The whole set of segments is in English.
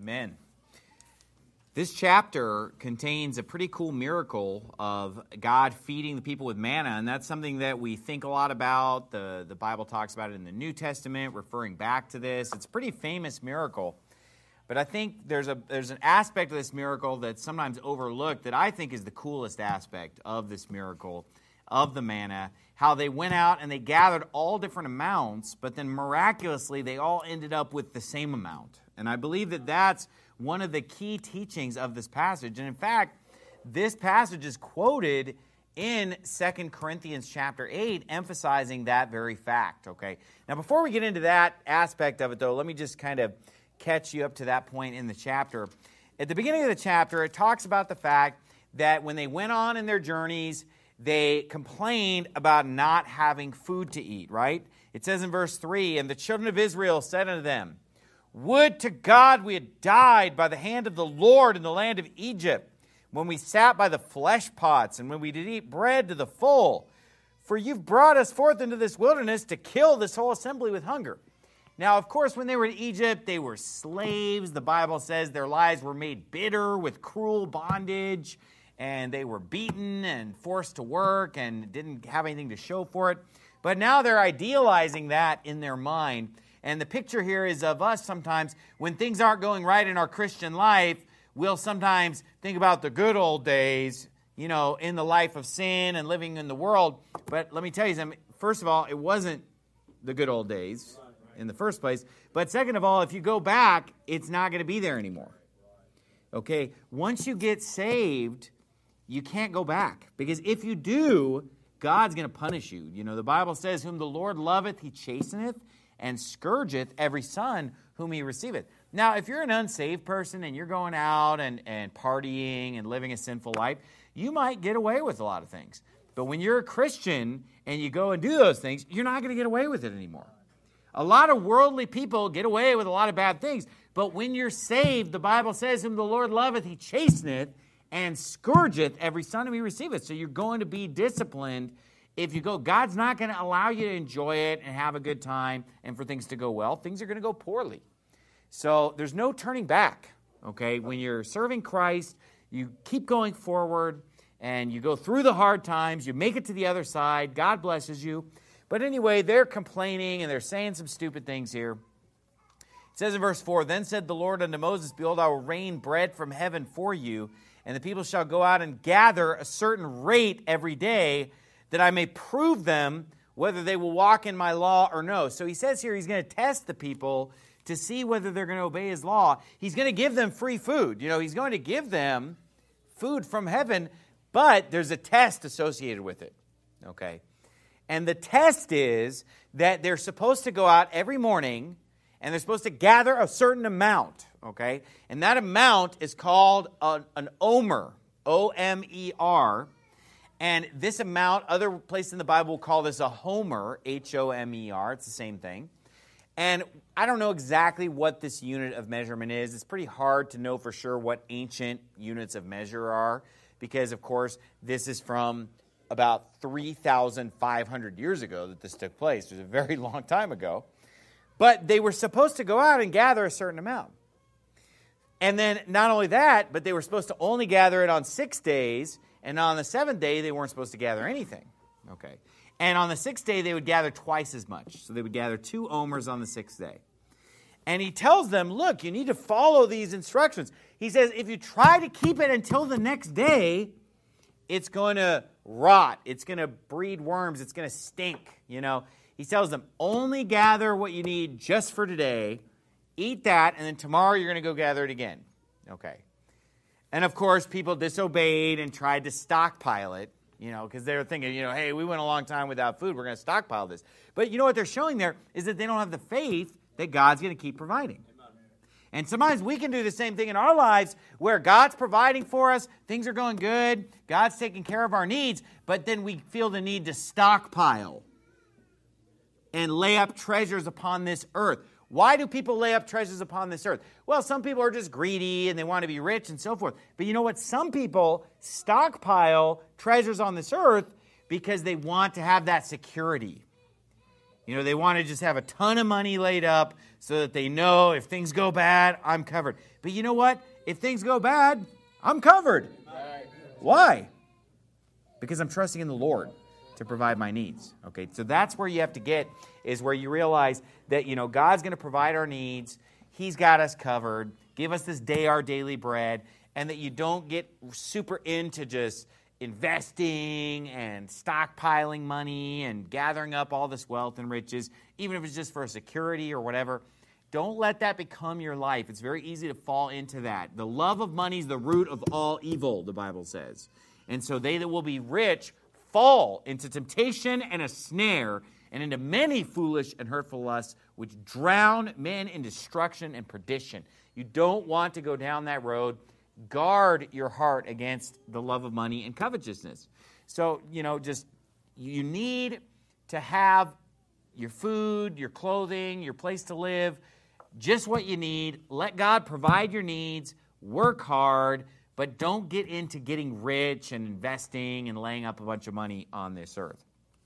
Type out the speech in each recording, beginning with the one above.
Amen. This chapter contains a pretty cool miracle of God feeding the people with manna, and that's something that we think a lot about. The Bible talks about it in the New Testament, referring back to this. It's a pretty famous miracle, but I think there's an aspect of this miracle that's sometimes overlooked that I think is the coolest aspect of this miracle, of the manna, how they went out and they gathered all different amounts, but then miraculously they all ended up with the same amount. And I believe that that's one of the key teachings of this passage. And in fact, this passage is quoted in 2 Corinthians chapter 8, emphasizing that very fact, okay? Now, before we get into that aspect of it, though, let me just kind of catch you up to that point in the chapter. At the beginning of the chapter, it talks about the fact that when they went on in their journeys, they complained about not having food to eat, right? It says in verse 3, "And the children of Israel said unto them, Would to God we had died by the hand of the Lord in the land of Egypt, when we sat by the flesh pots, and when we did eat bread to the full. For you've brought us forth into this wilderness to kill this whole assembly with hunger." Now, of course, when they were in Egypt, they were slaves. The Bible says their lives were made bitter with cruel bondage, and they were beaten and forced to work and didn't have anything to show for it. But now they're idealizing that in their mind. And the picture here is of us sometimes, when things aren't going right in our Christian life, we'll sometimes think about the good old days, in the life of sin and living in the world. But let me tell you something. First of all, it wasn't the good old days in the first place. But second of all, if you go back, it's not going to be there anymore. Okay? Once you get saved, you can't go back. Because if you do, God's going to punish you. The Bible says, "Whom the Lord loveth, he chasteneth, and scourgeth every son whom he receiveth." Now, if you're an unsaved person and you're going out and partying and living a sinful life, you might get away with a lot of things. But when you're a Christian and you go and do those things, you're not going to get away with it anymore. A lot of worldly people get away with a lot of bad things. But when you're saved, the Bible says, "Whom the Lord loveth, he chasteneth, and scourgeth every son whom he receiveth." So you're going to be disciplined. If you go, God's not going to allow you to enjoy it and have a good time and for things to go well. Things are going to go poorly. So there's no turning back, okay? When you're serving Christ, you keep going forward and you go through the hard times. You make it to the other side. God blesses you. But anyway, they're complaining and they're saying some stupid things here. It says in verse 4, "Then said the Lord unto Moses, Behold, I will rain bread from heaven for you, and the people shall go out and gather a certain rate every day, that I may prove them whether they will walk in my law or no." So he says here he's going to test the people to see whether they're going to obey his law. He's going to give them free food. He's going to give them food from heaven, but there's a test associated with it. Okay? And the test is that they're supposed to go out every morning and they're supposed to gather a certain amount. Okay? And that amount is called an omer, O-M-E-R. And this amount, other places in the Bible will call this a homer, H-O-M-E-R. It's the same thing. And I don't know exactly what this unit of measurement is. It's pretty hard to know for sure what ancient units of measure are, because, of course, this is from about 3,500 years ago that this took place. It was a very long time ago. But they were supposed to go out and gather a certain amount. And then not only that, but they were supposed to only gather it on 6 days. And on the seventh day, they weren't supposed to gather anything. Okay. And on the sixth day, they would gather twice as much. So they would gather 2 omers on the sixth day. And he tells them, look, you need to follow these instructions. He says, if you try to keep it until the next day, it's going to rot. It's going to breed worms. It's going to stink. He tells them, only gather what you need just for today. Eat that, and then tomorrow you're going to go gather it again. Okay. And, of course, people disobeyed and tried to stockpile it, because they were thinking, hey, we went a long time without food. We're going to stockpile this. But what they're showing there is that they don't have the faith that God's going to keep providing. And sometimes we can do the same thing in our lives where God's providing for us, things are going good, God's taking care of our needs, but then we feel the need to stockpile and lay up treasures upon this earth. Why do people lay up treasures upon this earth? Well, some people are just greedy and they want to be rich and so forth. But you know what? Some people stockpile treasures on this earth because they want to have that security. You know, they want to just have a ton of money laid up so that they know if things go bad, I'm covered. But you know what? If things go bad, I'm covered. Why? Because I'm trusting in the Lord to provide my needs. Okay, so that's where you have to get, is where you realize that, you know, God's going to provide our needs. He's got us covered. Give us this day our daily bread. And that you don't get super into just investing and stockpiling money and gathering up all this wealth and riches, even if it's just for a security or whatever. Don't let that become your life. It's very easy to fall into that. The love of money is the root of all evil, the Bible says. And so they that will be rich fall into temptation and a snare and into many foolish and hurtful lusts, which drown men in destruction and perdition. You don't want to go down that road. Guard your heart against the love of money and covetousness. So, you know, just you need to have your food, your clothing, your place to live, just what you need. Let God provide your needs. Work hard, but don't get into getting rich and investing and laying up a bunch of money on this earth.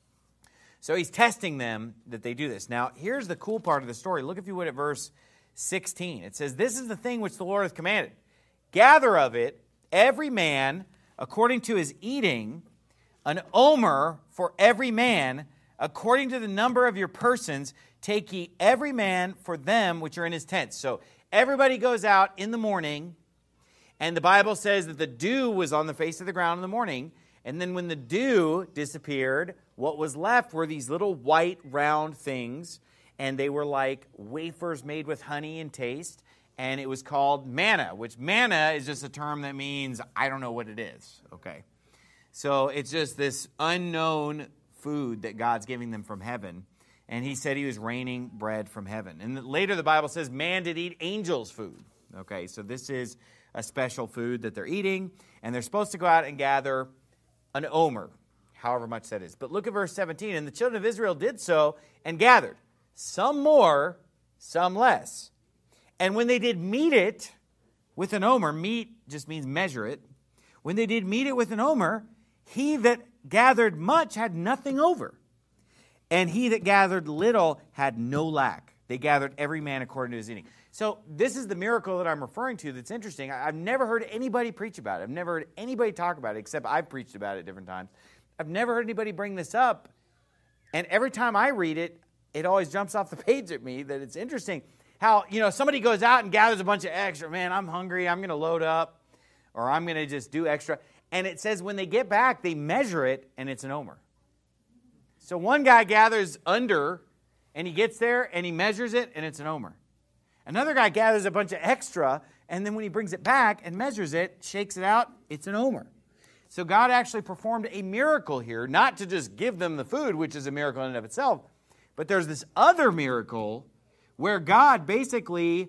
So he's testing them that they do this. Now, here's the cool part of the story. Look, if you would, at verse 16. It says, "This is the thing which the Lord hath commanded. Gather of it, every man, according to his eating, an omer for every man, according to the number of your persons, take ye every man for them which are in his tents." So everybody goes out in the morning, and the Bible says that the dew was on the face of the ground in the morning, and then when the dew disappeared, what was left were these little white round things, and they were like wafers made with honey and taste. And it was called manna, which manna is just a term that means I don't know what it is, okay? So it's just this unknown food that God's giving them from heaven. And he said he was raining bread from heaven. And later the Bible says man did eat angels' food, okay? So this is a special food that they're eating. And they're supposed to go out and gather an omer, however much that is. But look at verse 17. "And the children of Israel did so and gathered, some more, some less. And when they did meet it with an omer," meet just means measure it. "When they did meet it with an omer, he that gathered much had nothing over. And he that gathered little had no lack. They gathered every man according to his eating." So this is the miracle that I'm referring to that's interesting. I've never heard anybody preach about it. I've never heard anybody talk about it, except I've preached about it at different times. I've never heard anybody bring this up. And every time I read it, it always jumps off the page at me that it's interesting. How, you know, somebody goes out and gathers a bunch of extra. Man, I'm hungry. I'm going to load up. Or I'm going to just do extra. And it says when they get back, they measure it, and it's an omer. So one guy gathers under, and he gets there, and he measures it, and it's an omer. Another guy gathers a bunch of extra, and then when he brings it back and measures it, shakes it out, it's an omer. So God actually performed a miracle here, not to just give them the food, which is a miracle in and of itself, but there's this other miracle where God basically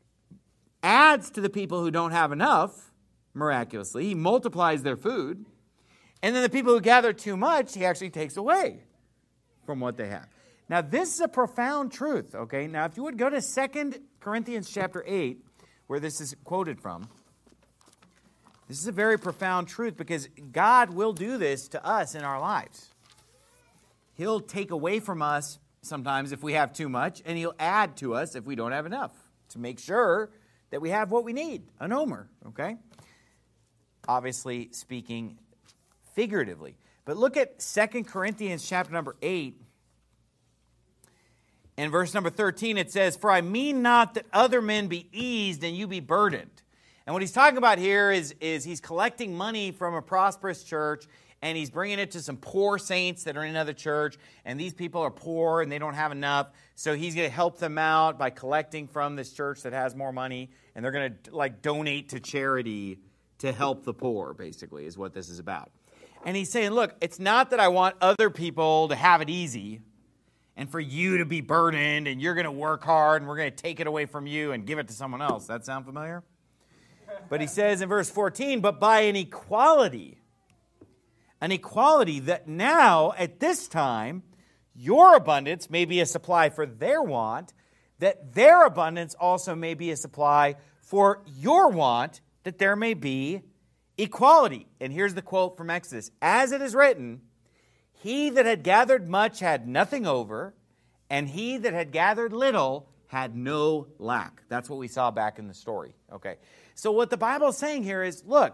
adds to the people who don't have enough, miraculously. He multiplies their food. And then the people who gather too much, he actually takes away from what they have. Now, this is a profound truth, okay? Now, if you would go to 2 Corinthians chapter 8, where this is quoted from, this is a very profound truth because God will do this to us in our lives. He'll take away from us sometimes if we have too much, and he'll add to us if we don't have enough to make sure that we have what we need, an omer, okay? Obviously speaking figuratively. But look at 2 Corinthians chapter number 8. In verse number 13 it says, "For I mean not that other men be eased and you be burdened." And what he's talking about here is he's collecting money from a prosperous church, and he's bringing it to some poor saints that are in another church, and these people are poor and they don't have enough, so he's going to help them out by collecting from this church that has more money, and they're going to like donate to charity to help the poor, basically, is what this is about. And he's saying, look, it's not that I want other people to have it easy and for you to be burdened and you're going to work hard and we're going to take it away from you and give it to someone else. That sound familiar? But he says in verse 14, "But by an equality that now, at this time, your abundance may be a supply for their want, that their abundance also may be a supply for your want, that there may be equality." And here's the quote from Exodus. "As it is written, he that had gathered much had nothing over, And he that had gathered little had no lack. That's what we saw back in the story. Okay. So what the Bible is saying here is, look,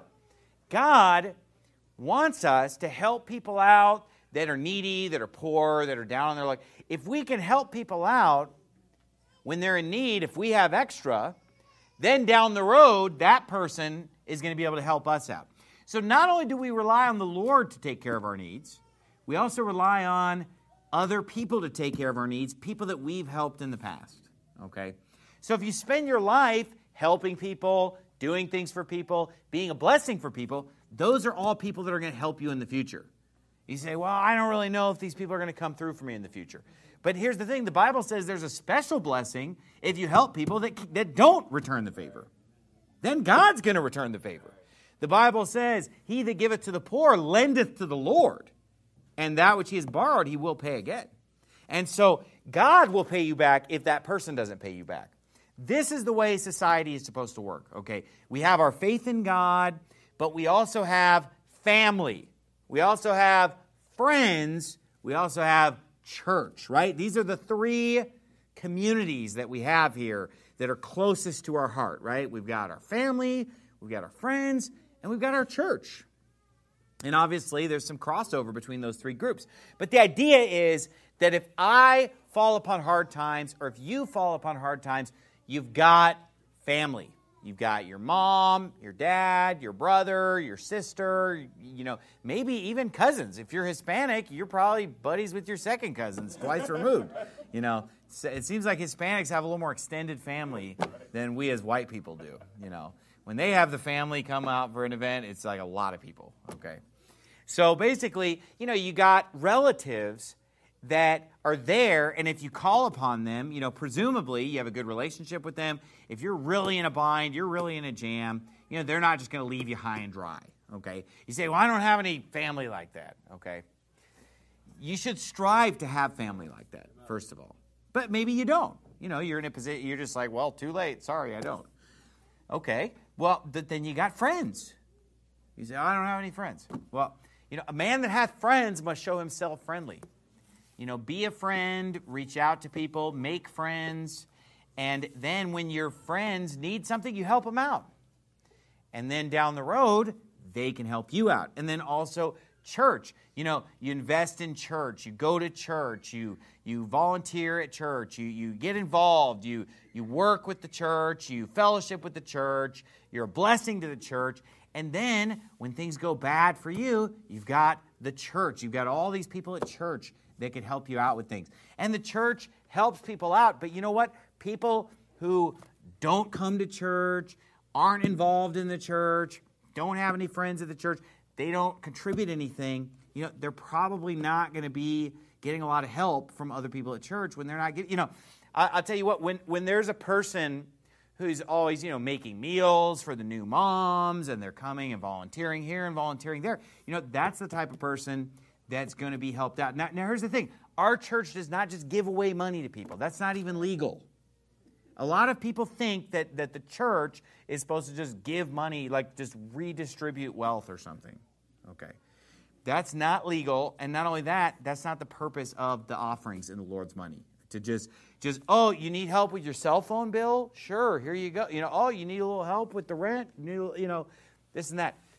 God wants us to help people out that are needy, that are poor, that are down on their luck. If we can help people out when they're in need, if we have extra, then down the road, that person is going to be able to help us out. So not only do we rely on the Lord to take care of our needs, we also rely on other people to take care of our needs, people that we've helped in the past. Okay? So if you spend your life helping people, doing things for people, being a blessing for people, those are all people that are going to help you in the future. You say, well, I don't really know if these people are going to come through for me in the future. But here's the thing. The Bible says there's a special blessing if you help people that don't return the favor. Then God's going to return the favor. The Bible says, he that giveth to the poor lendeth to the Lord, and that which he has borrowed he will pay again. And so God will pay you back if that person doesn't pay you back. This is the way society is supposed to work. Okay, we have our faith in God, but we also have family. We also have friends. We also have church, right? These are the three communities that we have here that are closest to our heart, right? We've got our family, we've got our friends, and we've got our church. And obviously, there's some crossover between those three groups. But the idea is that if I fall upon hard times, or if you fall upon hard times, you've got family. You've got your mom, your dad, your brother, your sister, maybe even cousins. If you're Hispanic, you're probably buddies with your second cousins, twice removed. It seems like Hispanics have a little more extended family than we as white people do. When they have the family come out for an event, it's like a lot of people, okay? So basically, you got relatives that are there, and if you call upon them, presumably you have a good relationship with them. If you're really in a bind, you're really in a jam, they're not just going to leave you high and dry, okay? You say, well, I don't have any family like that, okay? You should strive to have family like that, first of all. But maybe you don't. You're in a position, you're just like, well, too late, sorry, I don't. Okay, well, then you got friends. You say, I don't have any friends. Well, a man that hath friends must show himself friendly. Be a friend, reach out to people, make friends, and then when your friends need something, you help them out. And then down the road, they can help you out. And then also church. You invest in church, you go to church, you volunteer at church, you get involved, you work with the church, you fellowship with the church, you're a blessing to the church. And then when things go bad for you, you've got the church. You've got all these people at church that can help you out with things. And the church helps people out. But you know what? People who don't come to church, aren't involved in the church, don't have any friends at the church, they don't contribute anything, they're probably not going to be getting a lot of help from other people at church when they're not getting, I'll tell you what, when there's a person who's always, making meals for the new moms, and they're coming and volunteering here and volunteering there, that's the type of person that's going to be helped out. Now, here's the thing. Our church does not just give away money to people. That's not even legal. A lot of people think that the church is supposed to just give money, like just redistribute wealth or something. Okay. That's not legal. And not only that, that's not the purpose of the offerings in the Lord's money. To just oh, you need help with your cell phone bill? Sure, here you go. Oh, you need a little help with the rent? This and that.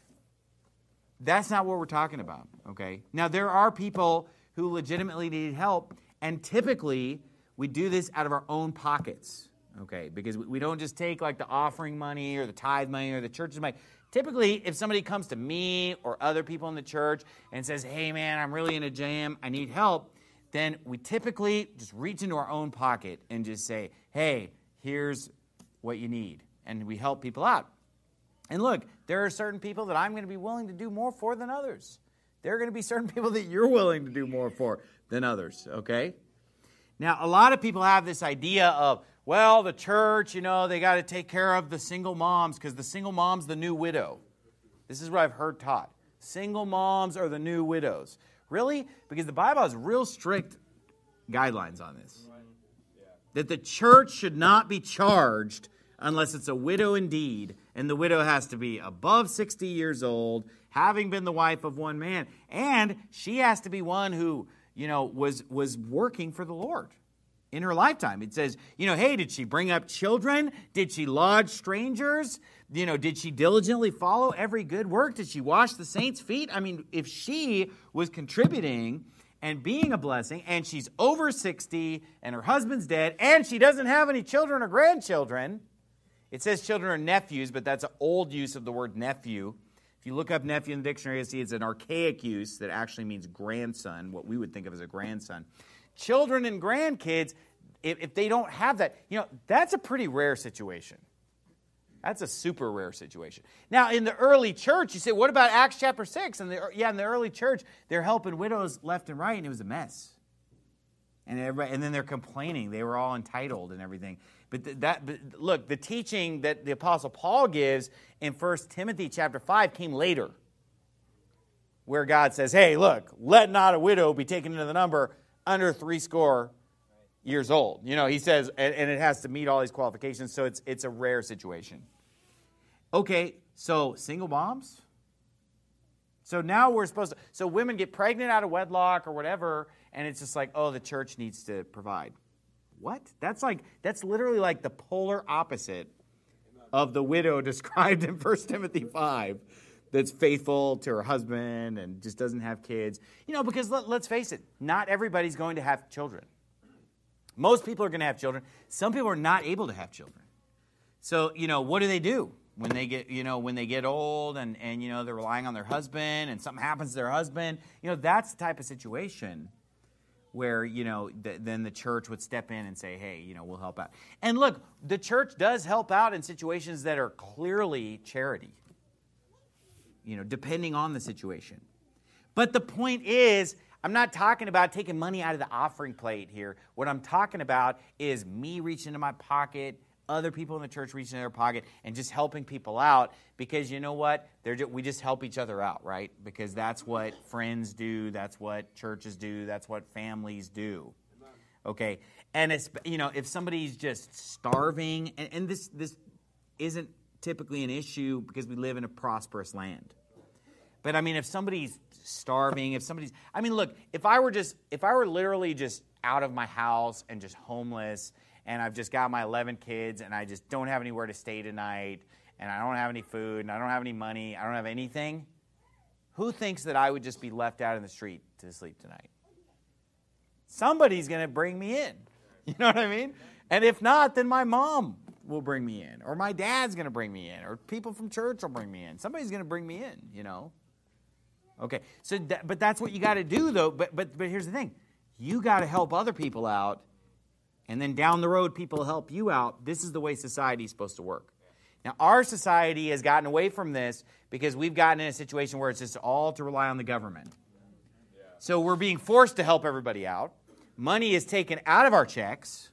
That's not what we're talking about, okay? Now, there are people who legitimately need help, and typically we do this out of our own pockets, okay? Because we don't just take like the offering money or the tithe money or the church's money. Typically, if somebody comes to me or other people in the church and says, hey, man, I'm really in a jam, I need help, then we typically just reach into our own pocket and just say, hey, here's what you need. And we help people out. And look, there are certain people that I'm going to be willing to do more for than others. There are going to be certain people that you're willing to do more for than others, okay? Now, a lot of people have this idea of, well, the church, they got to take care of the single moms because the single mom's the new widow. This is what I've heard taught. Single moms are the new widows. Really? Because the Bible has real strict guidelines on this. That the church should not be charged unless it's a widow indeed, and the widow has to be above 60 years old, having been the wife of one man, and she has to be one who, was working for the Lord. in her lifetime. It says, hey, did she bring up children? Did she lodge strangers? Did she diligently follow every good work? Did she wash the saints' feet? I mean, if she was contributing and being a blessing, and she's over 60, and her husband's dead, and she doesn't have any children or grandchildren, it says children or nephews, but that's an old use of the word nephew. If you look up nephew in the dictionary, you see it's an archaic use that actually means grandson, what we would think of as a grandson. Children and grandkids, if they don't have that, that's a pretty rare situation. That's a super rare situation. Now, in the early church, you say, what about Acts chapter 6? In the early church, they're helping widows left and right, and it was a mess. And then they're complaining. They were all entitled and everything. But look, the teaching that the Apostle Paul gives in 1 Timothy chapter 5 came later, where God says, hey, look, let not a widow be taken into the number under 70 years old. He says, and it has to meet all these qualifications, so it's a rare situation. Okay, so single moms? So now we're supposed to, so women get pregnant out of wedlock or whatever, and it's just like, oh, the church needs to provide. What? That's literally like the polar opposite of the widow described in 1 Timothy 5 that's faithful to her husband and just doesn't have kids. Because let's face it, not everybody's going to have children. Most people are going to have children. Some people are not able to have children. So, what do? When they get old and they're relying on their husband and something happens to their husband, that's the type of situation where, then the church would step in and say, hey, we'll help out. And look, the church does help out in situations that are clearly charity, depending on the situation. But the point is, I'm not talking about taking money out of the offering plate here. What I'm talking about is me reaching into my pocket, other people in the church reaching into their pocket, and just helping people out, because you know what? We just help each other out, right? Because that's what friends do, that's what churches do, that's what families do. Okay? And it's, if somebody's just starving, and this isn't typically an issue because we live in a prosperous land. But if somebody's starving, look, if I were literally just out of my house and just homeless, and I've just got my 11 kids, and I just don't have anywhere to stay tonight, and I don't have any food, and I don't have any money, I don't have anything, who thinks that I would just be left out in the street to sleep tonight? Somebody's going to bring me in. You know what I mean? And if not, then my mom will bring me in, or my dad's going to bring me in, or people from church will bring me in. Somebody's going to bring me in, Okay, so but that's what you got to do, though. But here's the thing. You got to help other people out, and then down the road, people help you out. This is the way society is supposed to work. Now, our society has gotten away from this because we've gotten in a situation where it's just all to rely on the government. So we're being forced to help everybody out. Money is taken out of our checks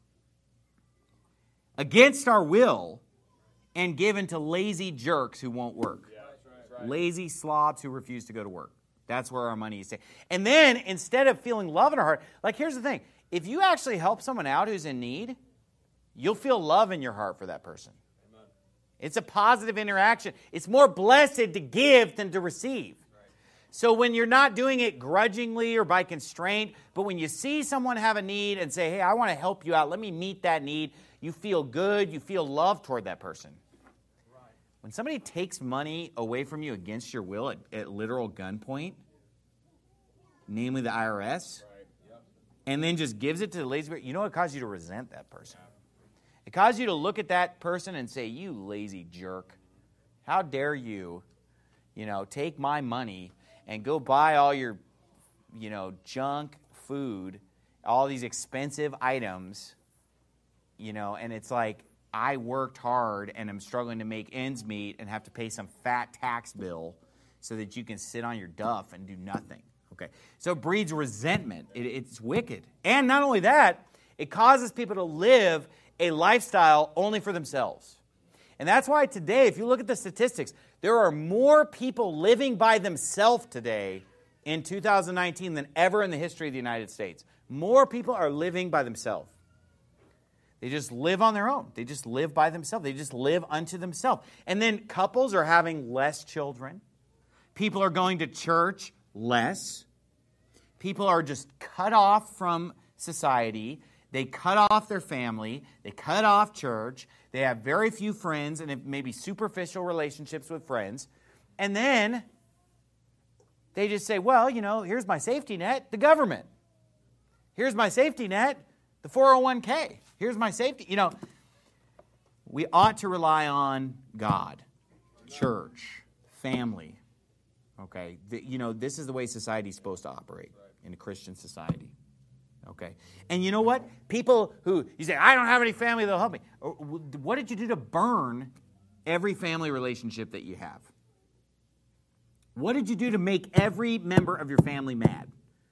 against our will and given to lazy jerks who won't work. Lazy slobs who refuse to go to work. That's where our money is taken. And then, instead of feeling love in our heart, here's the thing. If you actually help someone out who's in need, you'll feel love in your heart for that person. Amen. It's a positive interaction. It's more blessed to give than to receive. Right. So when you're not doing it grudgingly or by constraint, but when you see someone have a need and say, hey, I want to help you out, let me meet that need, you feel good, you feel love toward that person. When somebody takes money away from you against your will at literal gunpoint, namely the IRS, and then just gives it to the lazy person, it causes you to resent that person. It causes you to look at that person and say, you lazy jerk, how dare you, take my money and go buy all your, junk food, all these expensive items, and it's like, I worked hard and am struggling to make ends meet and have to pay some fat tax bill so that you can sit on your duff and do nothing. Okay, so it breeds resentment. It's wicked. And not only that, it causes people to live a lifestyle only for themselves. And that's why today, if you look at the statistics, there are more people living by themselves today in 2019 than ever in the history of the United States. More people are living by themselves. They just live on their own. They just live by themselves. They just live unto themselves. And then couples are having less children. People are going to church less. People are just cut off from society. They cut off their family. They cut off church. They have very few friends and maybe superficial relationships with friends. And then they just say, well, here's my safety net, the government. Here's my safety net, the 401k. Here's my safety. We ought to rely on God, church, family. Okay? This is the way society is supposed to operate in a Christian society. Okay? And you know what? People who, you say, I don't have any family that'll help me. What did you do to burn every family relationship that you have? What did you do to make every member of your family mad?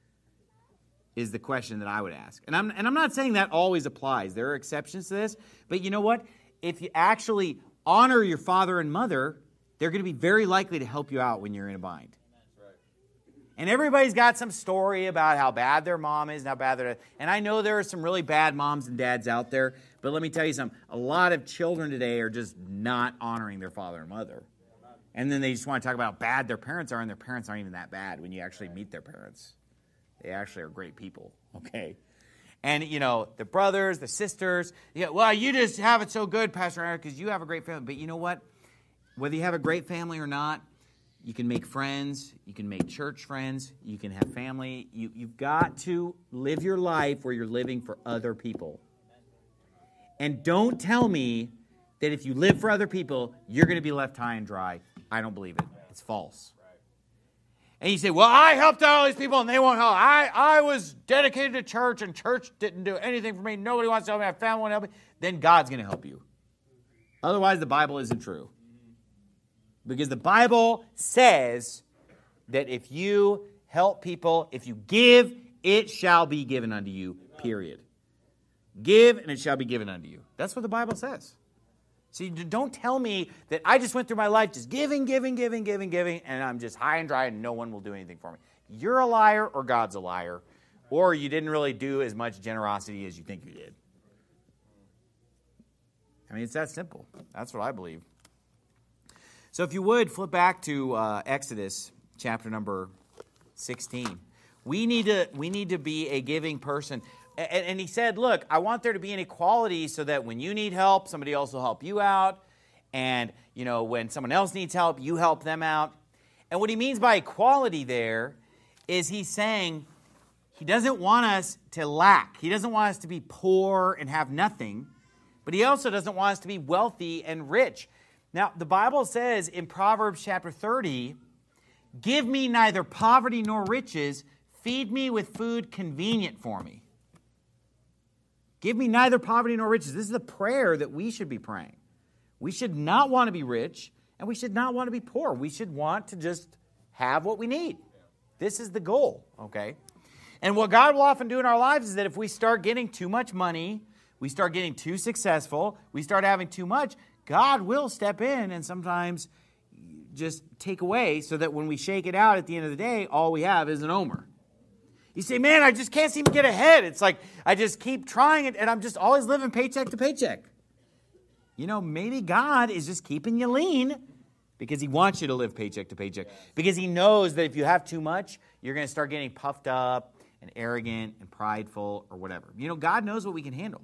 Is the question that I would ask. And I'm not saying that always applies. There are exceptions to this. But you know what? If you actually honor your father and mother, they're going to be very likely to help you out when you're in a bind. And everybody's got some story about how bad their mom is and how bad they're... And I know there are some really bad moms and dads out there. But let me tell you something. A lot of children today are just not honoring their father and mother. And then they just want to talk about how bad their parents are, and their parents aren't even that bad when you actually meet their parents. They actually are great people, okay? And, the brothers, the sisters, well, you just have it so good, Pastor Eric, because you have a great family. But you know what? Whether you have a great family or not, you can make friends, you can make church friends, you can have family. You've got to live your life where you're living for other people. And don't tell me that if you live for other people, you're going to be left high and dry. I don't believe it. It's false. And you say, well, I helped out all these people and they won't help. I was dedicated to church and church didn't do anything for me. Nobody wants to help me. My family won't help me. Then God's going to help you. Otherwise, the Bible isn't true. Because the Bible says that if you help people, if you give, it shall be given unto you, period. Give and it shall be given unto you. That's what the Bible says. See, don't tell me that I just went through my life just giving, and I'm just high and dry and no one will do anything for me. You're a liar or God's a liar, or you didn't really do as much generosity as you think you did. I mean, it's that simple. That's what I believe. So if you would, flip back to Exodus chapter number 16. We need to be a giving person. And he said, look, I want there to be an equality so that when you need help, somebody else will help you out. And, when someone else needs help, you help them out. And what he means by equality there is he's saying he doesn't want us to lack. He doesn't want us to be poor and have nothing. But he also doesn't want us to be wealthy and rich. Now, the Bible says in Proverbs chapter 30, give me neither poverty nor riches, feed me with food convenient for me. Give me neither poverty nor riches. This is the prayer that we should be praying. We should not want to be rich, and we should not want to be poor. We should want to just have what we need. This is the goal, okay? And what God will often do in our lives is that if we start getting too much money, we start getting too successful, we start having too much, God will step in and sometimes just take away so that when we shake it out at the end of the day, all we have is an omer. You say, man, I just can't seem to get ahead. It's like I just keep trying it, and I'm just always living paycheck to paycheck. Maybe God is just keeping you lean because he wants you to live paycheck to paycheck. Because he knows that if you have too much, you're going to start getting puffed up and arrogant and prideful or whatever. God knows what we can handle.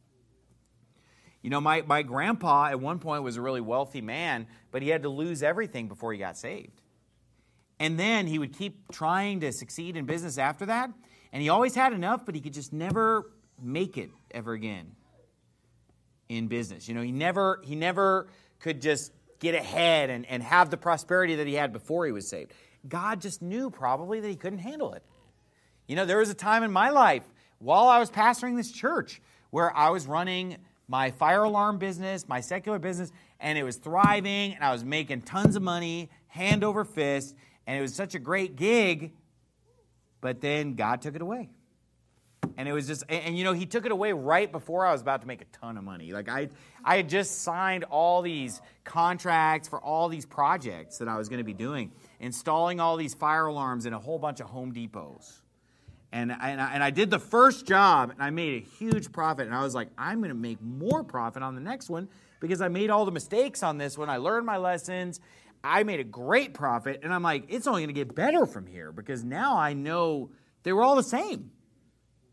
My grandpa at one point was a really wealthy man, but he had to lose everything before he got saved. And then he would keep trying to succeed in business after that. And he always had enough, but he could just never make it ever again in business. He never could just get ahead and have the prosperity that he had before he was saved. God just knew probably that he couldn't handle it. There was a time in my life while I was pastoring this church where I was running my fire alarm business, my secular business, and it was thriving, and I was making tons of money, hand over fist. And it was such a great gig, but then God took it away. And it was just, and he took it away right before I was about to make a ton of money. Like I had just signed all these contracts for all these projects that I was going to be doing, installing all these fire alarms in a whole bunch of Home Depots. And I did the first job, and I made a huge profit. And I was like, I'm going to make more profit on the next one because I made all the mistakes on this one. I learned my lessons. I made a great profit, and I'm like, it's only going to get better from here because now I know they were all the same.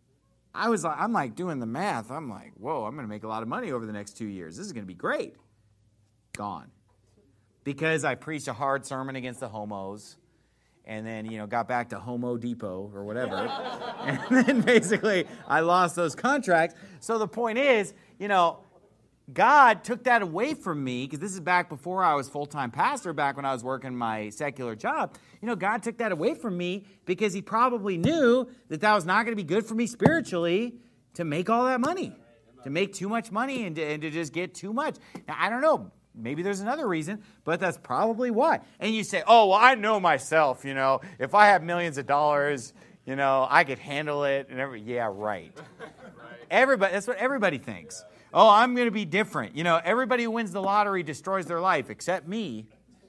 I'm like doing the math. I'm like, whoa, I'm going to make a lot of money over the next 2 years. This is going to be great. Gone. Because I preached a hard sermon against the homos, and then, got back to Homo Depot or whatever. And then basically I lost those contracts. So the point is, God took that away from me, because this is back before I was full-time pastor, back when I was working my secular job. God took that away from me because he probably knew that was not going to be good for me spiritually to make all that money, to make too much money and to just get too much. Now, I don't know. Maybe there's another reason, but that's probably why. And you say, oh, well, I know myself, if I have millions of dollars, I could handle it. And yeah, right. Everybody, that's what everybody thinks. Oh, I'm going to be different. Everybody who wins the lottery destroys their life except me.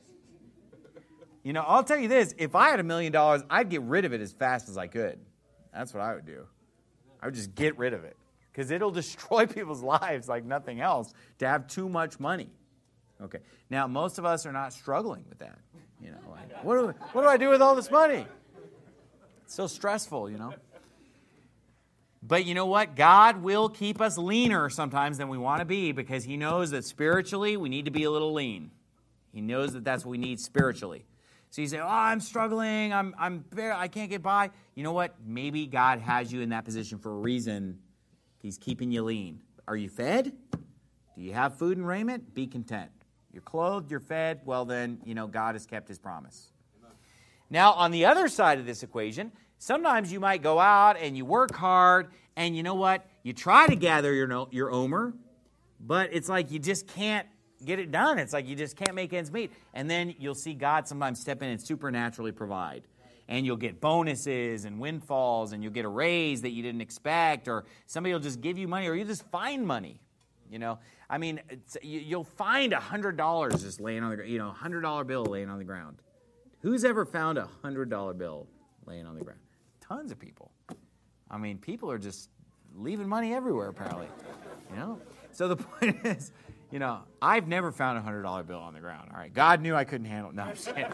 I'll tell you this. If I had $1 million, I'd get rid of it as fast as I could. That's what I would do. I would just get rid of it, because it'll destroy people's lives like nothing else to have too much money. Okay. Now, most of us are not struggling with that. Like, what do I do with all this money? It's so stressful, But you know what? God will keep us leaner sometimes than we want to be, because he knows that spiritually we need to be a little lean. He knows that that's what we need spiritually. So you say, oh, I'm struggling. I can't get by. You know what? Maybe God has you in that position for a reason. He's keeping you lean. Are you fed? Do you have food and raiment? Be content. You're clothed, you're fed. Well, then, God has kept his promise. Now, on the other side of this equation, sometimes you might go out and you work hard, and you know what? You try to gather your omer, but it's like you just can't get it done. It's like you just can't make ends meet. And then you'll see God sometimes step in and supernaturally provide. And you'll get bonuses and windfalls, and you'll get a raise that you didn't expect, or somebody will just give you money, or you just find money. You'll find $100 just laying on the ground, $100 bill laying on the ground. Who's ever found a $100 bill laying on the ground? Tons of people. People are just leaving money everywhere, apparently. So the point is, I've never found a $100 bill on the ground. All right, God knew I couldn't handle it. No, I'm just kidding.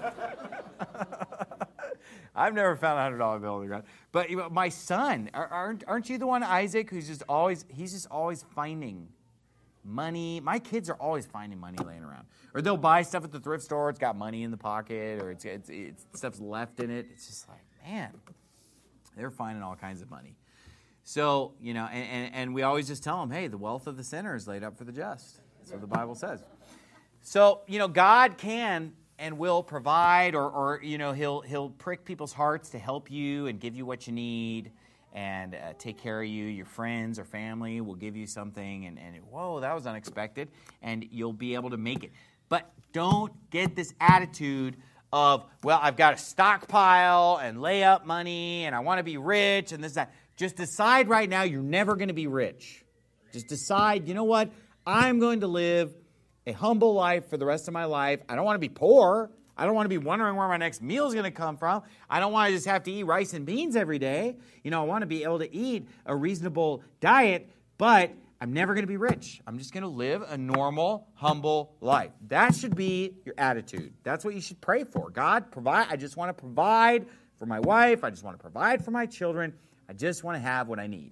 I've never found a $100 bill on the ground. But my son, aren't you the one, Isaac, he's just always finding money? My kids are always finding money laying around. Or they'll buy stuff at the thrift store, it's got money in the pocket, or it's stuff's left in it. It's just like, man, they're finding all kinds of money. So, and we always just tell them, hey, the wealth of the sinner is laid up for the just. That's what the Bible says. So, God can and will provide, or he'll prick people's hearts to help you and give you what you need, and take care of you. Your friends or family will give you something, and whoa, that was unexpected, and you'll be able to make it. But don't get this attitude of, well, I've got to stockpile and lay up money, and I want to be rich, and this, that. Just decide right now you're never going to be rich. Just decide, you know what? I'm going to live a humble life for the rest of my life. I don't want to be poor. I don't want to be wondering where my next meal is going to come from. I don't want to just have to eat rice and beans every day. I want to be able to eat a reasonable diet, but I'm never going to be rich. I'm just going to live a normal, humble life. That should be your attitude. That's what you should pray for. God, provide. I just want to provide for my wife. I just want to provide for my children. I just want to have what I need.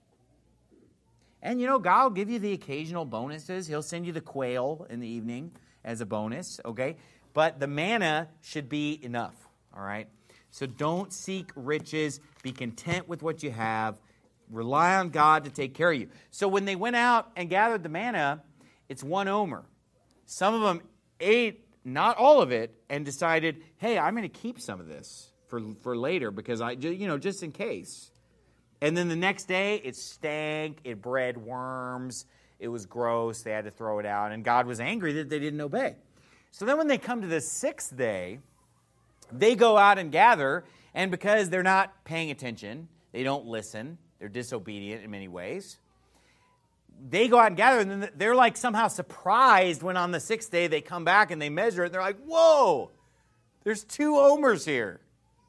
And, God will give you the occasional bonuses. He'll send you the quail in the evening as a bonus, okay? But the manna should be enough, all right? So don't seek riches. Be content with what you have. Rely on God to take care of you. So when they went out and gathered the manna, it's 1 omer. Some of them ate not all of it and decided, hey, I'm going to keep some of this for later because just in case. And then the next day, it stank, it bred worms, it was gross, they had to throw it out, and God was angry that they didn't obey. So then when they come to the 6th day, they go out and gather, and because they're not paying attention, they don't listen, they're disobedient in many ways, they go out and gather, and then they're like somehow surprised when on the 6th day they come back and they measure it, and they're like, whoa, there's 2 omers here.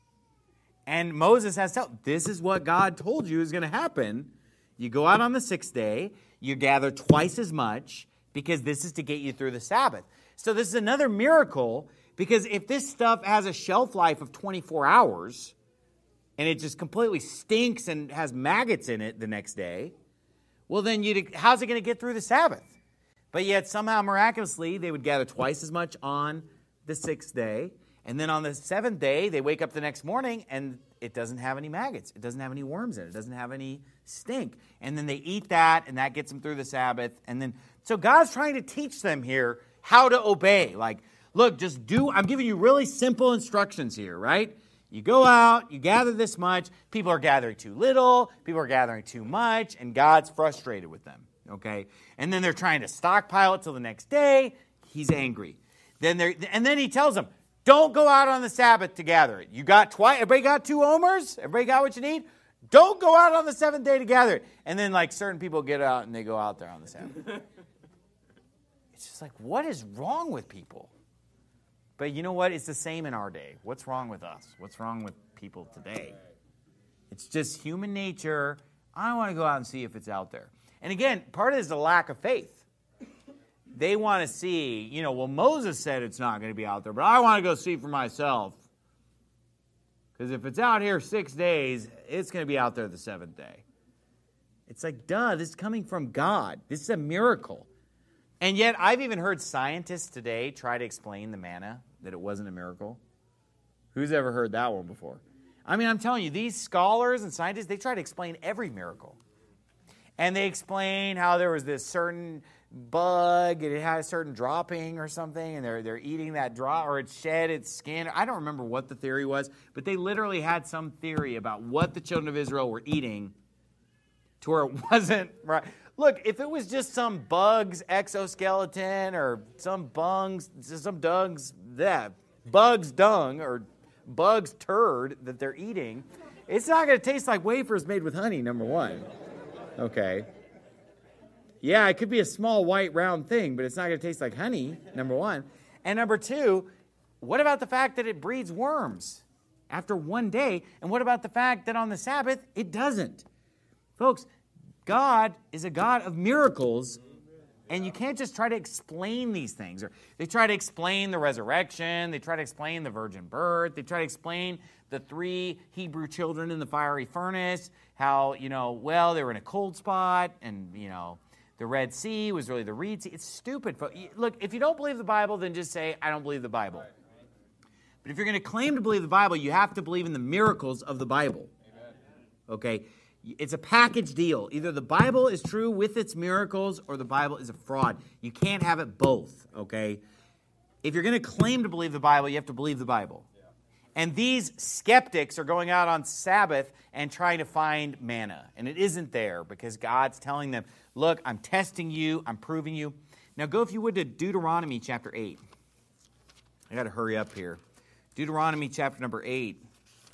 And Moses has to tell, this is what God told you is going to happen. You go out on the 6th day, you gather twice as much, because this is to get you through the Sabbath. So this is another miracle, because if this stuff has a shelf life of 24 hours, and it just completely stinks and has maggots in it the next day, well then how's it going to get through the Sabbath? But yet somehow miraculously they would gather twice as much on the 6th day, and then on the 7th day they wake up the next morning and it doesn't have any maggots. It doesn't have any worms in it. It doesn't have any stink. And then they eat that, and that gets them through the Sabbath. And then, so God's trying to teach them here how to obey. Like, look, I'm giving you really simple instructions here, right? You go out, you gather this much. People are gathering too little. People are gathering too much. And God's frustrated with them, okay? And then they're trying to stockpile it till the next day. He's angry. And then he tells them, don't go out on the Sabbath to gather it. You got twice. Everybody got 2 omers? Everybody got what you need? Don't go out on the 7th day to gather it. And then like certain people get out and they go out there on the Sabbath. It's just like, what is wrong with people? But you know what? It's the same in our day. What's wrong with us? What's wrong with people today? It's just human nature. I want to go out and see if it's out there. And again, part of it is the lack of faith. They want to see, well, Moses said it's not going to be out there, but I want to go see for myself. Because if it's out here 6 days, it's going to be out there the 7th day. It's like, duh, this is coming from God. This is a miracle. And yet, I've even heard scientists today try to explain the manna, that it wasn't a miracle. Who's ever heard that one before? I mean, I'm telling you, these scholars and scientists, they try to explain every miracle. And they explain how there was this certain bug, and it had a certain dropping or something, and they're eating that drop, or it shed its skin. I don't remember what the theory was, but they literally had some theory about what the children of Israel were eating to where it wasn't right. Look, if it was just some bug's exoskeleton or some bug's dung or bug's turd that they're eating, it's not going to taste like wafers made with honey, number one. Okay. Yeah, it could be a small white round thing, but it's not going to taste like honey, number one. And number two, what about the fact that it breeds worms after 1 day? And what about the fact that on the Sabbath, it doesn't? Folks, God is a God of miracles, and you can't just try to explain these things. They try to explain the resurrection. They try to explain the virgin birth. They try to explain the 3 Hebrew children in the fiery furnace, how, they were in a cold spot, and, the Red Sea was really the Reed Sea. It's stupid. Look, if you don't believe the Bible, then just say, I don't believe the Bible. But if you're going to claim to believe the Bible, you have to believe in the miracles of the Bible. Okay? It's a package deal. Either the Bible is true with its miracles or the Bible is a fraud. You can't have it both, okay? If you're going to claim to believe the Bible, you have to believe the Bible. And these skeptics are going out on Sabbath and trying to find manna. And it isn't there because God's telling them, look, I'm testing you. I'm proving you. Now go, if you would, to Deuteronomy chapter 8. I got to hurry up here. Deuteronomy chapter number 8.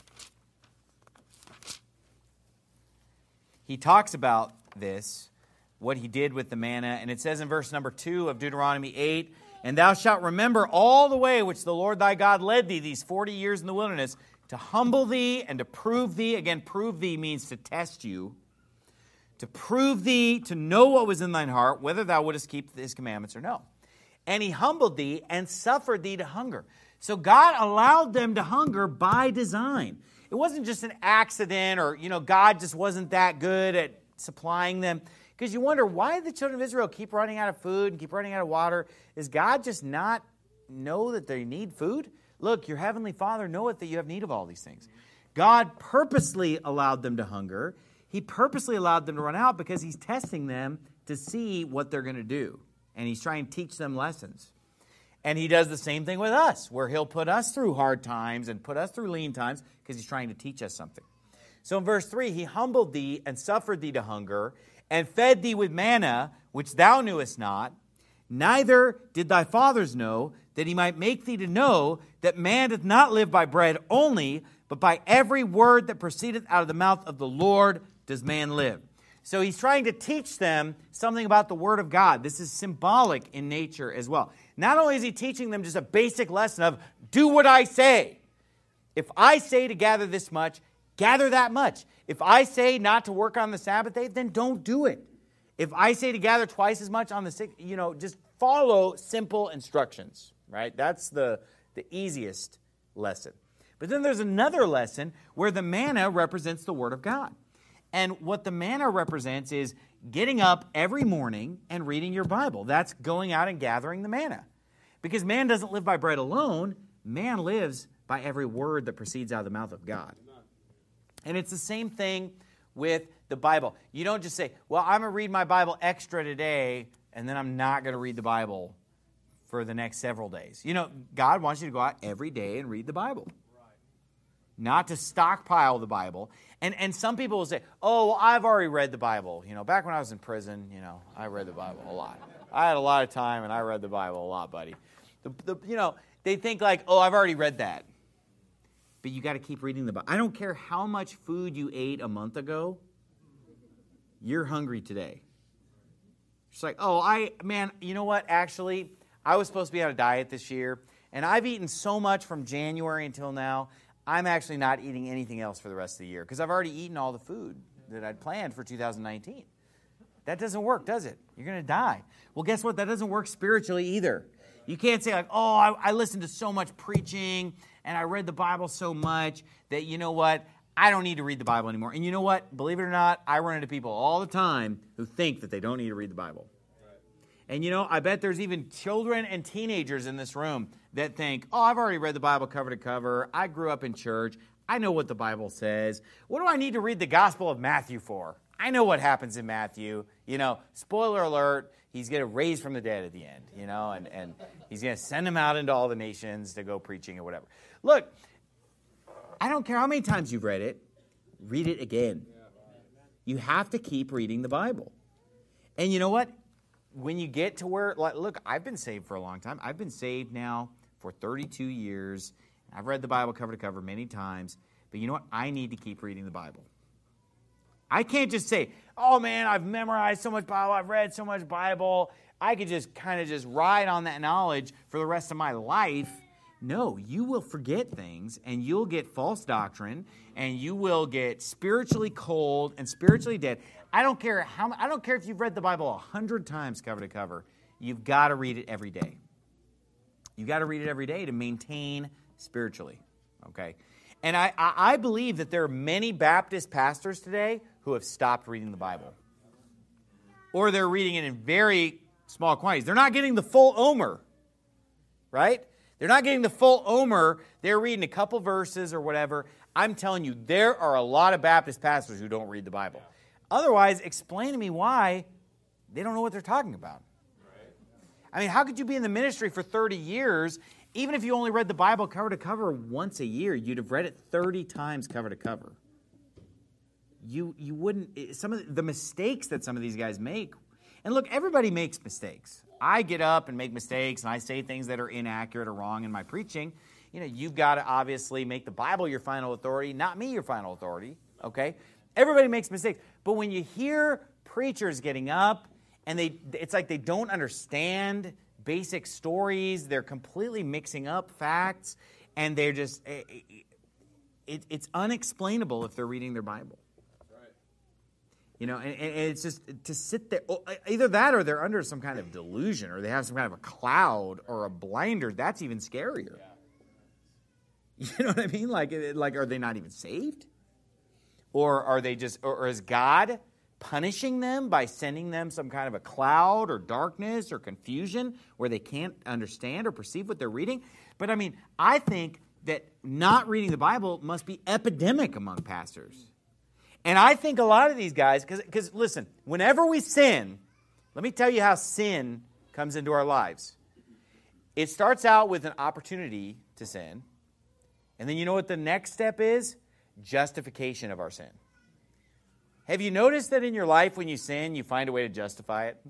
He talks about this, what he did with the manna. And it says in verse number 2 of Deuteronomy 8, and thou shalt remember all the way which the Lord thy God led thee these 40 years in the wilderness, to humble thee and to prove thee. Again, prove thee means to test you. To prove thee, to know what was in thine heart, whether thou wouldest keep his commandments or no. And he humbled thee and suffered thee to hunger. So God allowed them to hunger by design. It wasn't just an accident or, God just wasn't that good at supplying them. Because you wonder, why the children of Israel keep running out of food and keep running out of water? Is God just not know that they need food? Look, your heavenly Father knoweth that you have need of all these things. God purposely allowed them to hunger. He purposely allowed them to run out because he's testing them to see what they're going to do. And he's trying to teach them lessons. And he does the same thing with us, where he'll put us through hard times and put us through lean times because he's trying to teach us something. So in verse 3, he humbled thee and suffered thee to hunger, and fed thee with manna, which thou knewest not, neither did thy fathers know, that he might make thee to know that man doth not live by bread only, but by every word that proceedeth out of the mouth of the Lord does man live. So he's trying to teach them something about the Word of God. This is symbolic in nature as well. Not only is he teaching them just a basic lesson of, do what I say. If I say to gather this much, gather that much. If I say not to work on the Sabbath day, then don't do it. If I say to gather twice as much on the 6th, just follow simple instructions, right? That's the easiest lesson. But then there's another lesson where the manna represents the Word of God. And what the manna represents is getting up every morning and reading your Bible. That's going out and gathering the manna. Because man doesn't live by bread alone. Man lives by every word that proceeds out of the mouth of God. And it's the same thing with the Bible. You don't just say, well, I'm going to read my Bible extra today, and then I'm not going to read the Bible for the next several days. You know, God wants you to go out every day and read the Bible. Not to stockpile the Bible. And some people will say, oh, well, I've already read the Bible. You know, back when I was in prison, you know, I read the Bible a lot. I had a lot of time, and I read the Bible a lot, buddy. You know, they think like, oh, I've already read that. But you got to keep reading the Bible. I don't care how much food you ate a month ago, you're hungry today. It's like, oh, man, you know what? Actually, I was supposed to be on a diet this year, and I've eaten so much from January until now, I'm actually not eating anything else for the rest of the year because I've already eaten all the food that I'd planned for 2019. That doesn't work, does it? You're going to die. Well, guess what? That doesn't work spiritually either. You can't say like, oh, I listened to so much preaching and I read the Bible so much that, you know what, I don't need to read the Bible anymore. And you know what? Believe it or not, I run into people all the time who think that they don't need to read the Bible. And you know, I bet there's even children and teenagers in this room that think, oh, I've already read the Bible cover to cover. I grew up in church. I know what the Bible says. What do I need to read the Gospel of Matthew for? I know what happens in Matthew. You know, spoiler alert, he's going to raise from the dead at the end, you know, and he's going to send him out into all the nations to go preaching or whatever. Look, I don't care how many times you've read it. Read it again. You have to keep reading the Bible. And you know what? When you get to where, like, look, I've been saved for a long time. I've been saved now for 32 years. I've read the Bible cover to cover many times. But you know what? I need to keep reading the Bible. I can't just say, oh, man, I've memorized so much Bible. I've read so much Bible. I could just kind of just ride on that knowledge for the rest of my life. No, you will forget things, and you'll get false doctrine, and you will get spiritually cold and spiritually dead. I don't care if you've read the Bible 100 times cover to cover. You've got to read it every day. You've got to read it every day to maintain spiritually, okay? And I believe that there are many Baptist pastors today who have stopped reading the Bible. Or they're reading it in very small quantities. They're not getting the full Omer, right? They're not getting the full Omer. They're reading a couple verses or whatever. I'm telling you, there are a lot of Baptist pastors who don't read the Bible. Otherwise, explain to me why they don't know what they're talking about. I mean, how could you be in the ministry for 30 years, even if you only read the Bible cover to cover once a year, you'd have read it 30 times cover to cover. You wouldn't, some of the mistakes that some of these guys make, and look, everybody makes mistakes. I get up and make mistakes, and I say things that are inaccurate or wrong in my preaching. You know, you've got to obviously make the Bible your final authority, not me your final authority, okay? Everybody makes mistakes. But when you hear preachers getting up, and it's like they don't understand basic stories, they're completely mixing up facts, and they're just, it's unexplainable if they're reading their Bible. You know, and it's just to sit there, either that or they're under some kind of delusion or they have some kind of a cloud or a blinder. That's even scarier. Yeah. You know what I mean? Like, are they not even saved? Or are they just, or is God punishing them by sending them some kind of a cloud or darkness or confusion where they can't understand or perceive what they're reading? But I mean, I think that not reading the Bible must be epidemic among pastors. And I think a lot of these guys, because listen, whenever we sin, let me tell you how sin comes into our lives. It starts out with an opportunity to sin. And then you know what the next step is? Justification of our sin. Have you noticed that in your life when you sin, you find a way to justify it?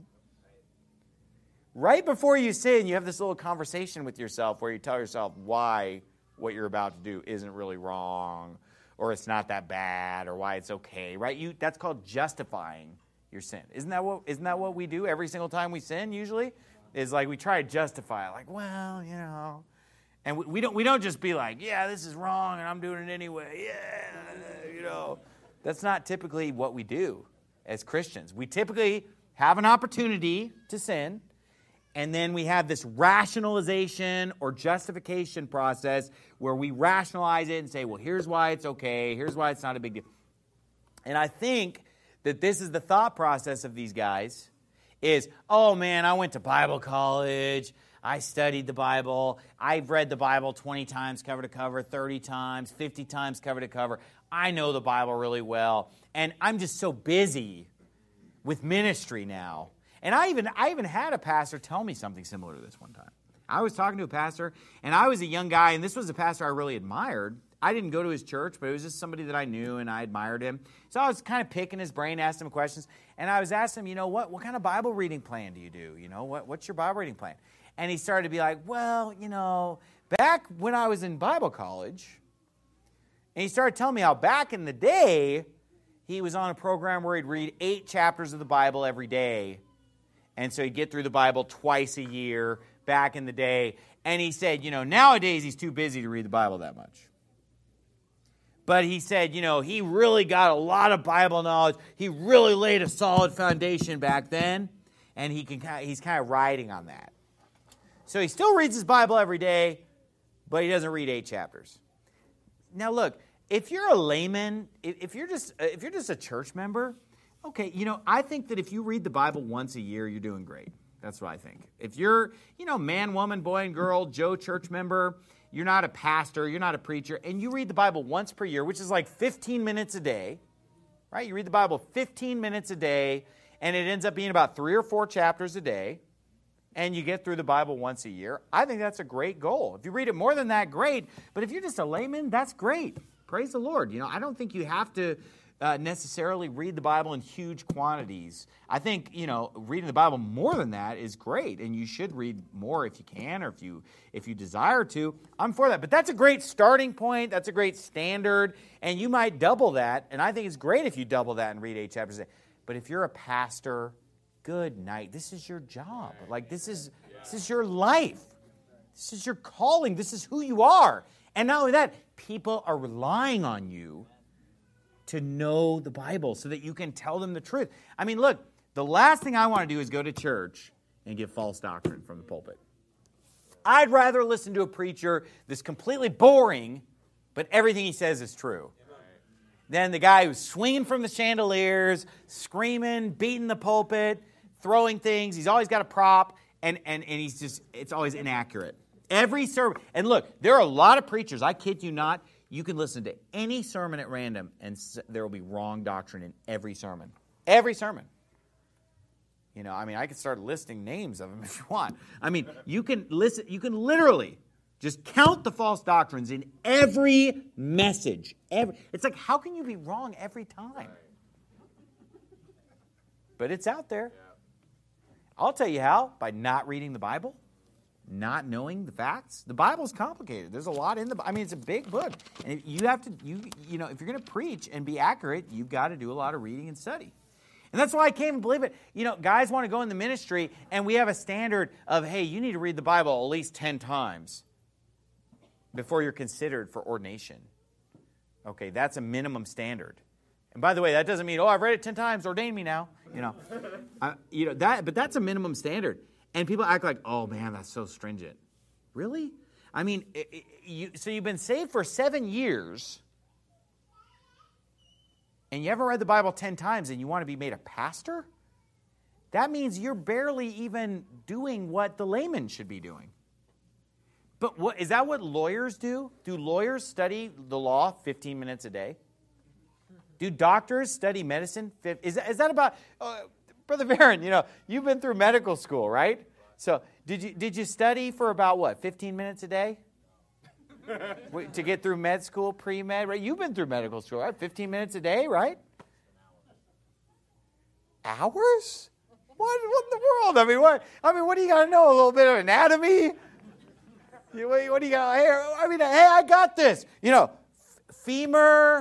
Right before you sin, you have this little conversation with yourself where you tell yourself why what you're about to do isn't really wrong, or it's not that bad, or why it's okay, right? That's called justifying your sin. Isn't that what we do every single time we sin usually? Is like we try to justify it, like, well, you know. And we don't just be like, yeah, this is wrong and I'm doing it anyway. Yeah, you know. That's not typically what we do as Christians. We typically have an opportunity to sin, And then we have this rationalization or justification process where we rationalize it and say, well, here's why it's okay, here's why it's not a big deal. And I think that this is the thought process of these guys is, oh man, I went to Bible college, I studied the Bible, I've read the Bible 20 times cover to cover, 30 times, 50 times cover to cover. I know the Bible really well, and I'm just so busy with ministry now. And I even had a pastor tell me something similar to this one time. I was talking to a pastor, and I was a young guy, and this was a pastor I really admired. I didn't go to his church, but it was just somebody that I knew, and I admired him. So I was kind of picking his brain, asking him questions, and I was asking him, what kind of Bible reading plan do you do? What's your Bible reading plan? And he started to be like, well, back when I was in Bible college, and he started telling me how back in the day, he was on a program where he'd read 8 chapters of the Bible every day. And so he'd get through the Bible twice a year back in the day. And he said, nowadays he's too busy to read the Bible that much. But he said, he really got a lot of Bible knowledge. He really laid a solid foundation back then. And he's kind of riding on that. So he still reads his Bible every day, but he doesn't read 8 chapters. Now look, if you're a layman, if you're just a church member, okay, I think that if you read the Bible once a year, you're doing great. That's what I think. If you're, man, woman, boy, and girl, Joe church member, you're not a pastor, you're not a preacher, and you read the Bible once per year, which is like 15 minutes a day, right? You read the Bible 15 minutes a day, and it ends up being about 3 or 4 chapters a day, and you get through the Bible once a year. I think that's a great goal. If you read it more than that, great. But if you're just a layman, that's great. Praise the Lord. I don't think you have to necessarily read the Bible in huge quantities. I think, reading the Bible more than that is great, and you should read more if you can or if you desire to. I'm for that. But that's a great starting point. That's a great standard, and you might double that, and I think it's great if you double that and read 8 chapters a day. But if you're a pastor, good night. This is your job. This is your life. This is your calling. This is who you are. And not only that, people are relying on you to know the Bible so that you can tell them the truth. I mean, look, the last thing I want to do is go to church and give false doctrine from the pulpit. I'd rather listen to a preacher that's completely boring, but everything he says is true, than the guy who's swinging from the chandeliers, screaming, beating the pulpit, throwing things. He's always got a prop, and he's just, it's always inaccurate. Every sermon, and look, there are a lot of preachers, I kid you not, you can listen to any sermon at random, and there will be wrong doctrine in every sermon. Every sermon. I could start listing names of them if you want. You can literally just count the false doctrines in every message. It's like, how can you be wrong every time? But it's out there. I'll tell you how, by not reading the Bible. Not knowing the facts. The Bible's complicated. There's a lot in it's a big book. And you have to, if you're going to preach and be accurate, you've got to do a lot of reading and study. And that's why I can't even believe it. Guys want to go in the ministry, and we have a standard of, hey, you need to read the Bible at least 10 times before you're considered for ordination. Okay, that's a minimum standard. And by the way, that doesn't mean, I've read it 10 times, ordain me now. But that's a minimum standard. And people act like, oh man, that's so stringent. Really? So you've been saved for 7 years, and you haven't read the Bible 10 times, and you want to be made a pastor? That means you're barely even doing what the layman should be doing. But is that what lawyers do? Do lawyers study the law 15 minutes a day? Do doctors study medicine? Is that about... Brother Barron, you've been through medical school, right? So did you study for about 15 minutes a day? To get through med school, pre-med, right? You've been through medical school, right? 15 minutes a day, right? Hours? What in the world? What do you got to know? A little bit of anatomy? What do you got? Hey, I got this. Femur,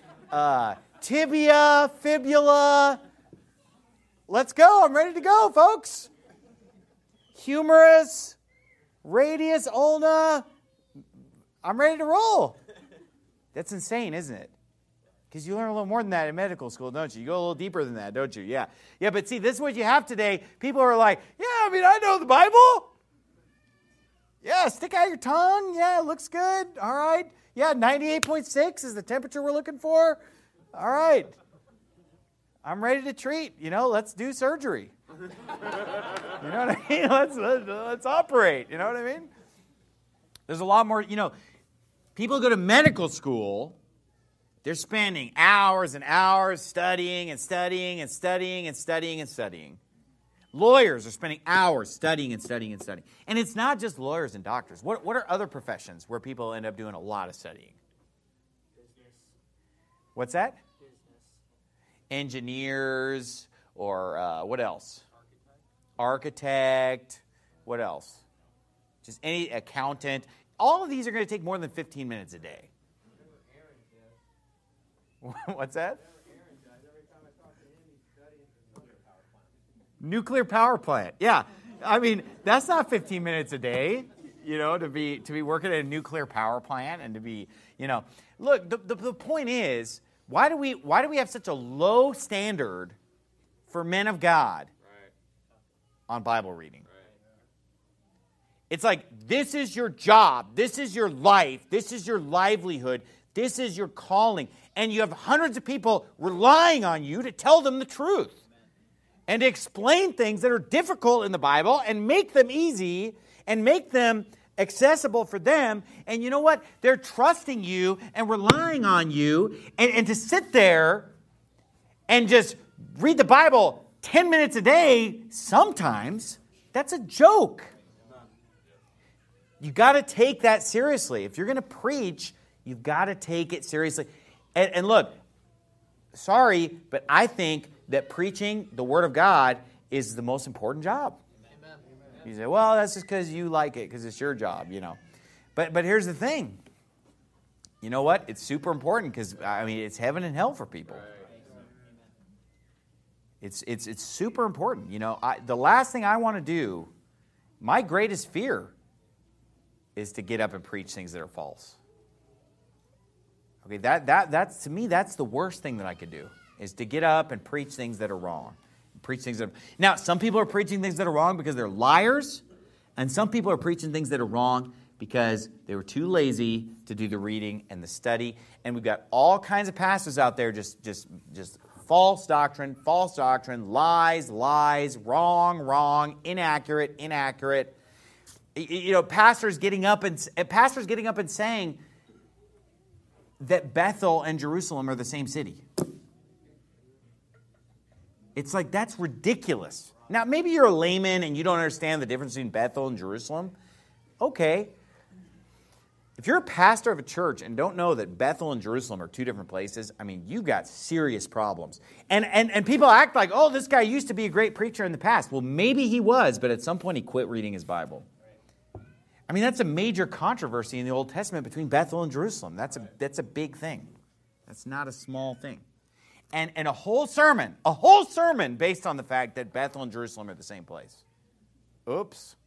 tibia, fibula. Let's go. I'm ready to go, folks. Humerus, radius, ulna. I'm ready to roll. That's insane, isn't it? Because you learn a little more than that in medical school, don't you? You go a little deeper than that, don't you? Yeah. Yeah, but see, this is what you have today. People are like, yeah, I know the Bible. Yeah, stick out your tongue. Yeah, it looks good. All right. Yeah, 98.6 is the temperature we're looking for. All right. I'm ready to treat. Let's do surgery. You know what I mean? Let's operate. You know what I mean? There's a lot more, people go to medical school. They're spending hours and hours studying and studying and studying and studying and studying. Lawyers are spending hours studying and studying and studying. And it's not just lawyers and doctors. What are other professions where people end up doing a lot of studying? Business. What's that? Business. Engineers or what else? Architect. What else? Just any accountant. All of these are going to take more than 15 minutes a day. What's that? Nuclear power plant. Yeah. That's not 15 minutes a day, to be working at a nuclear power plant and to be, Look, the point is, why do we have such a low standard for men of God on Bible reading? It's like, this is your job, this is your life, this is your livelihood, this is your calling. And you have hundreds of people relying on you to tell them the truth and to explain things that are difficult in the Bible and make them easy and make them accessible for them. And you know what? They're trusting you and relying on you. And to sit there and just read the Bible 10 minutes a day, sometimes, that's a joke. You got to take that seriously. If you're going to preach, you've got to take it seriously. And look, sorry, but I think that preaching the Word of God is the most important job. Amen. You say, well, that's just because you like it, because it's your job, But here's the thing. You know what? It's super important because, it's heaven and hell for people. It's super important. The last thing I want to do, my greatest fear is to get up and preach things that are false. Okay, that's to me, that's the worst thing that I could do, is to get up and preach things that are wrong. Now, some people are preaching things that are wrong because they're liars, and some people are preaching things that are wrong because they were too lazy to do the reading and the study. And we've got all kinds of pastors out there just false doctrine, lies, wrong, inaccurate. Pastors getting up and saying that Bethel and Jerusalem are the same city. It's like, that's ridiculous. Now, maybe you're a layman and you don't understand the difference between Bethel and Jerusalem. Okay. If you're a pastor of a church and don't know that Bethel and Jerusalem are two different places, you've got serious problems. And people act like, oh, this guy used to be a great preacher in the past. Well, maybe he was, but at some point he quit reading his Bible. That's a major controversy in the Old Testament between Bethel and Jerusalem. That's a big thing. That's not a small thing. And a whole sermon based on the fact that Bethel and Jerusalem are the same place. Oops.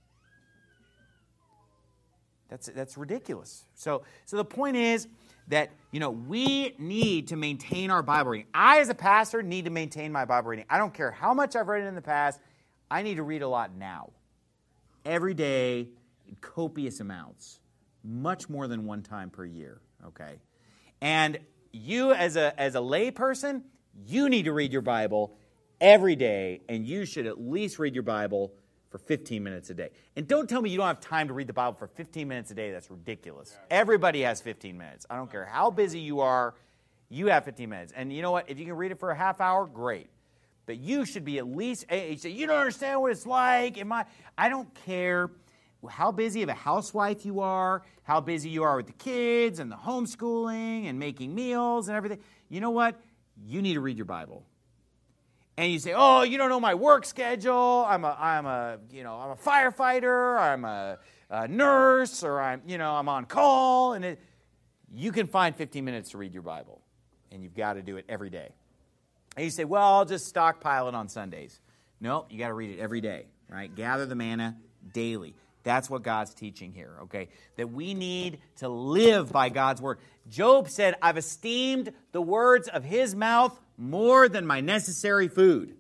That's ridiculous. So the point is that, we need to maintain our Bible reading. I, as a pastor, need to maintain my Bible reading. I don't care how much I've read it in the past. I need to read a lot now. Every day, copious amounts. Much more than one time per year, okay? And you, as a lay person, you need to read your Bible every day, and you should at least read your Bible for 15 minutes a day. And don't tell me you don't have time to read the Bible for 15 minutes a day. That's ridiculous. Everybody has 15 minutes. I don't care how busy you are, you have 15 minutes. And you know what? If you can read it for a half hour, great. But you should be at least, you say, you don't understand what it's like. I don't care how busy of a housewife you are, how busy you are with the kids and the homeschooling and making meals and everything. You know what? You need to read your Bible. And you say, oh, you don't know my work schedule. I'm a firefighter. I'm a nurse, or I'm on call. And you can find 15 minutes to read your Bible, and you've got to do it every day. And you say, well, I'll just stockpile it on Sundays. No, you got to read it every day, right? Gather the manna daily. That's what God's teaching here, okay? That we need to live by God's word. Job said, I've esteemed the words of his mouth more than my necessary food.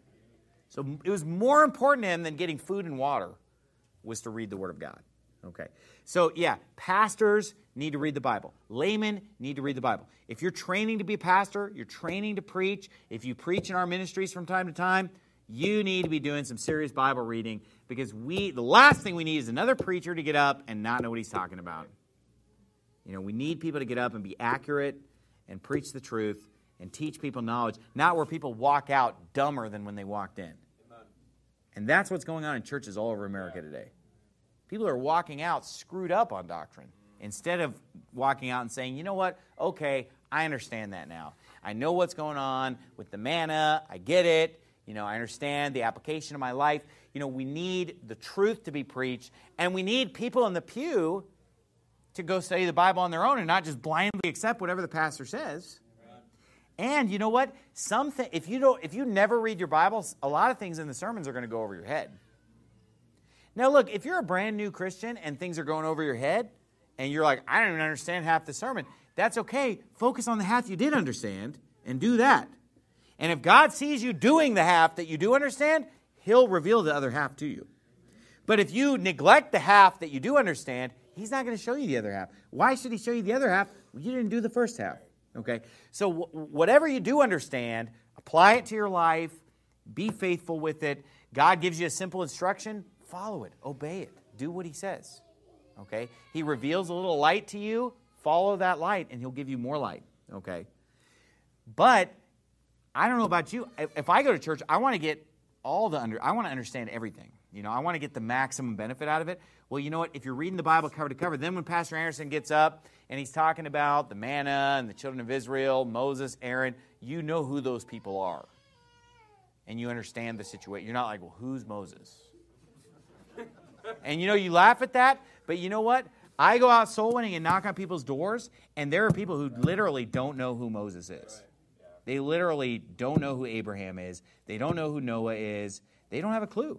So it was more important to him than getting food and water was to read the word of God, okay? So yeah, pastors need to read the Bible. Laymen need to read the Bible. If you're training to be a pastor, you're training to preach, if you preach in our ministries from time to time, you need to be doing some serious Bible reading because the last thing we need is another preacher to get up and not know what he's talking about. You know, we need people to get up and be accurate and preach the truth and teach people knowledge, not where people walk out dumber than when they walked in. And that's what's going on in churches all over America today. People are walking out screwed up on doctrine instead of walking out and saying, you know what, okay, I understand that now. I know what's going on with the manna. I get it. You know, I understand the application of my life. You know, we need the truth to be preached, and we need people in the pew to go study the Bible on their own and not just blindly accept whatever the pastor says. And you know what? If you never read your Bible, a lot of things in the sermons are going to go over your head. Now, look, if you're a brand new Christian and things are going over your head, and you're like, I don't even understand half the sermon, that's okay. Focus on the half you did understand and do that. And if God sees you doing the half that you do understand, He'll reveal the other half to you. But if you neglect the half that you do understand, He's not going to show you the other half. Why should He show you the other half? Well, you didn't do the first half. Okay? So whatever you do understand, apply it to your life. Be faithful with it. God gives you a simple instruction. Follow it. Obey it. Do what He says. Okay? He reveals a little light to you. Follow that light, and He'll give you more light. Okay? But I don't know about you. If I go to church, I want to get I want to understand everything. You know, I want to get the maximum benefit out of it. Well, you know what? If you're reading the Bible cover to cover, then when Pastor Anderson gets up and he's talking about the manna and the children of Israel, Moses, Aaron, you know who those people are. And you understand the situation. You're not like, well, who's Moses? And you know, you laugh at that, but you know what? I go out soul winning and knock on people's doors, and there are people who literally don't know who Moses is. They literally don't know who Abraham is. They don't know who Noah is. They don't have a clue.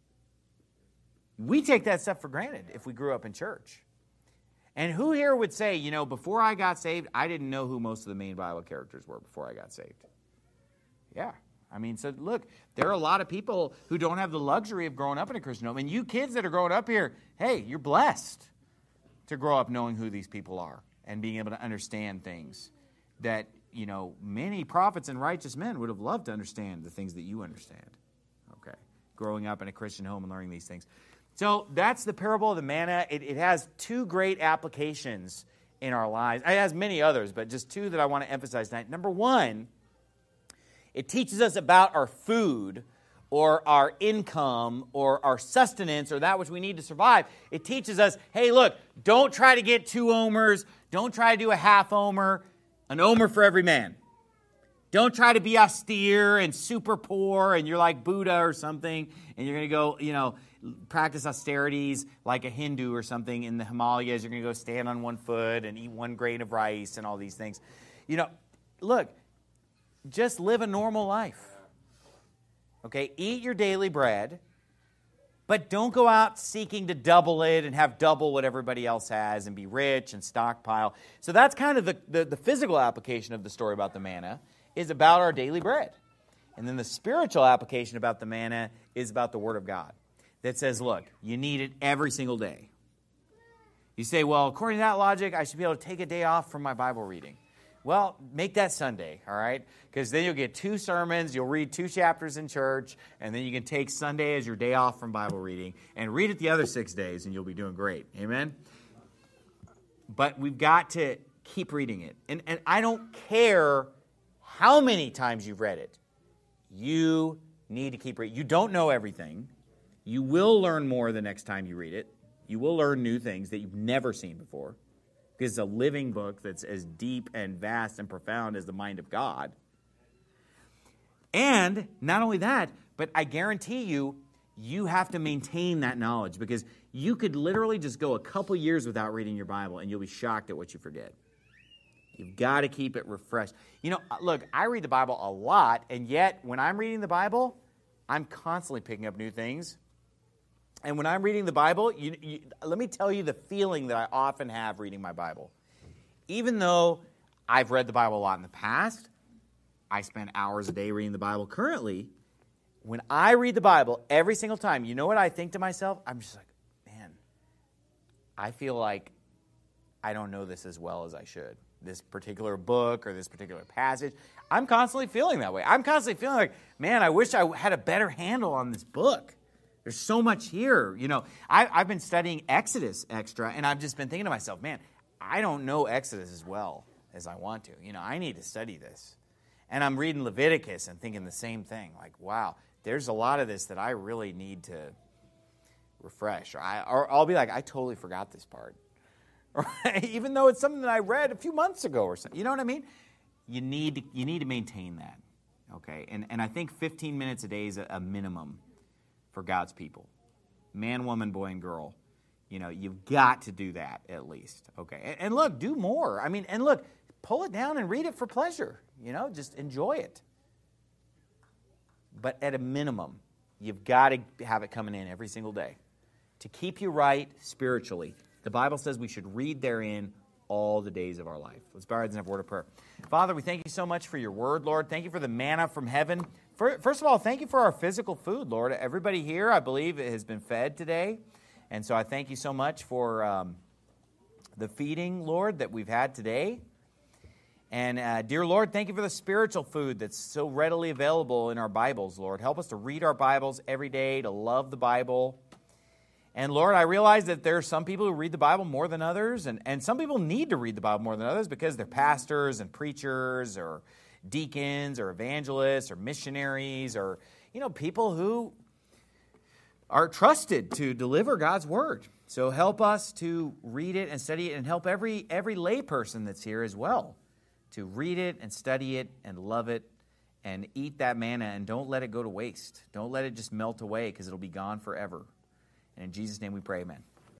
We take that stuff for granted if we grew up in church. And who here would say, you know, before I got saved, I didn't know who most of the main Bible characters were before I got saved? Yeah. I mean, so look, there are a lot of people who don't have the luxury of growing up in a Christian home. And you kids that are growing up here, hey, you're blessed to grow up knowing who these people are and being able to understand things that, you know, many prophets and righteous men would have loved to understand the things that you understand. Okay. Growing up in a Christian home and learning these things. So that's the parable of the manna. It has two great applications in our lives. It has many others, but just two that I want to emphasize tonight. Number one, it teaches us about our food or our income or our sustenance or that which we need to survive. It teaches us, hey, look, don't try to get 2 omers. Don't try to do a half omer. An omer for every man. Don't try to be austere and super poor and you're like Buddha or something and you're going to go, you know, practice austerities like a Hindu or something in the Himalayas. You're going to go stand on 1 foot and eat 1 grain of rice and all these things. You know, look, just live a normal life. Okay, eat your daily bread, but don't go out seeking to double it and have double what everybody else has and be rich and stockpile. So that's kind of the physical application of the story about the manna is about our daily bread. And then the spiritual application about the manna is about the Word of God that says, look, you need it every single day. You say, well, according to that logic, I should be able to take a day off from my Bible reading. Well, make that Sunday, all right? Because then you'll get 2 sermons, you'll read 2 chapters in church, and then you can take Sunday as your day off from Bible reading and read it the other 6 days, and you'll be doing great. Amen? But we've got to keep reading it. And I don't care how many times you've read it. You need to keep reading. You don't know everything. You will learn more the next time you read it. You will learn new things that you've never seen before. Because it's a living book that's as deep and vast and profound as the mind of God. And not only that, but I guarantee you, you have to maintain that knowledge because you could literally just go a couple years without reading your Bible and you'll be shocked at what you forget. You've got to keep it refreshed. You know, look, I read the Bible a lot, and yet when I'm reading the Bible, I'm constantly picking up new things. And when I'm reading the Bible, let me tell you the feeling that I often have reading my Bible. Even though I've read the Bible a lot in the past, I spend hours a day reading the Bible currently. When I read the Bible every single time, you know what I think to myself? I'm just like, man, I feel like I don't know this as well as I should. This particular book or this particular passage. I'm constantly feeling that way. I'm constantly feeling like, man, I wish I had a better handle on this book. There's so much here. You know, I've been studying Exodus extra, and I've just been thinking to myself, man, I don't know Exodus as well as I want to. You know, I need to study this. And I'm reading Leviticus and thinking the same thing. Like, wow, there's a lot of this that I really need to refresh. Or I'll be like, I totally forgot this part. Even though it's something that I read a few months ago or something. You know what I mean? You need to maintain that. Okay? And I think 15 minutes a day is a minimum for God's people. Man, woman, boy, and girl. You know, you've got to do that at least. Okay? And look, do more. I mean, and look, pull it down and read it for pleasure. You know, just enjoy it. But at a minimum, you've got to have it coming in every single day to keep you right spiritually. The Bible says we should read therein all the days of our life. Let's bow our heads and have a word of prayer. Father, we thank you so much for your word, Lord. Thank you for the manna from heaven. First of all, thank you for our physical food, Lord. Everybody here, I believe, has been fed today. And so I thank you so much for the feeding, Lord, that we've had today. And dear Lord, thank you for the spiritual food that's so readily available in our Bibles, Lord. Help us to read our Bibles every day, to love the Bible. And Lord, I realize that there are some people who read the Bible more than others, and some people need to read the Bible more than others because they're pastors and preachers or deacons or evangelists or missionaries or, you know, people who are trusted to deliver God's word. So help us to read it and study it, and help every lay person that's here as well to read it and study it and love it and eat that manna, and don't let it go to waste. Don't let it just melt away because it'll be gone forever. And in Jesus' name we pray, amen.